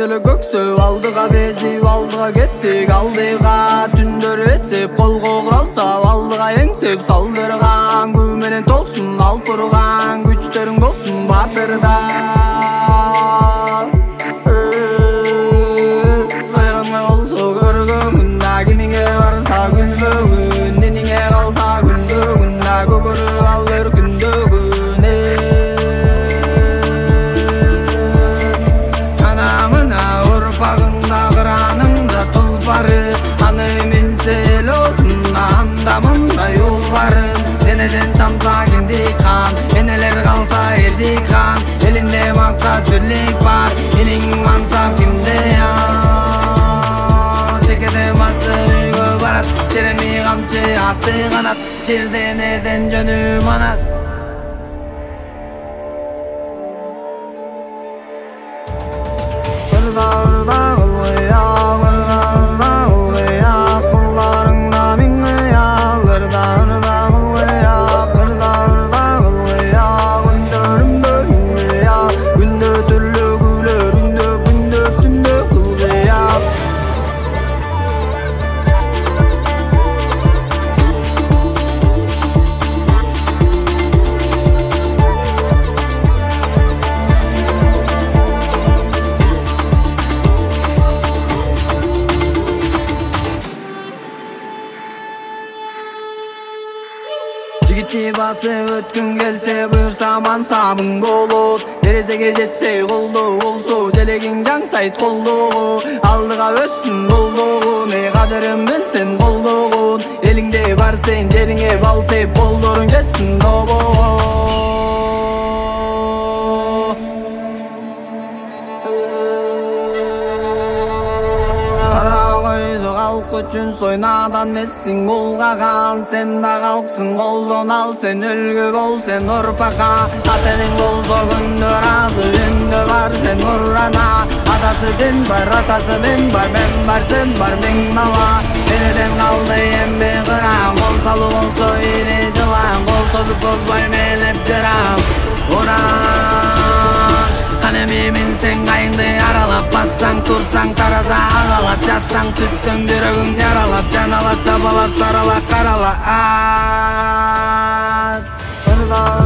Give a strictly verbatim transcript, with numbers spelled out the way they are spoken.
эле көксөп алдыга безип алдыга кеттик алдыга түндөр эсеп колго куралса алдыга эңсеп салдырган күн менен толсун алпырган күчтөрүң болсун батырда кайрылмай болсо көргөнгүн да кимиңе барса күлбөгүн нениңе калса күлдөгүн да көгөрүп ал өркүндөгүн анамына урпагыңда кыраныңда тулпары аны минсе эле болсун анда мында юл барын денеден тамса киндик кан энелер калса эрдик кан элинде максат бирлик бар менин мансап кимде чекеде басы үйгө барат череми камчы аты канат чирденеден жөнү манас Urda urda uluya, urda urda uluya, kullarında minniya, urda urda uluya, urda urda uluya, gündörümde minniya, gündö türlü güler, gündö gündö tündö kılgıya. Жигитти басып өткүн келсе буюрса мансабың болот терезеге жетсе колдоо болсо желегиң жаңсайт колдогу алдыга өссүн болдогун эй кадырын билсен колдогун элиңде бар сен жериңе бал сеп колдоруң жетсин добого Halk üçün soynadan messin bulgagan sen da kalksın koldan al sen ölgü bol sen urpaka atenin bolso gündü razı ündü var sen urrana atası din var atası ben var ben var sen var men mala eneden kaldı embe kıram kol salı bolso iri жылан kol sozup sozbay melep jıram uran kanemi minsen kayındı aralap bassan tursan karasa ağalap жазсаң түссөң жүрөгүң жаралап жаналап сабалап саралап каралап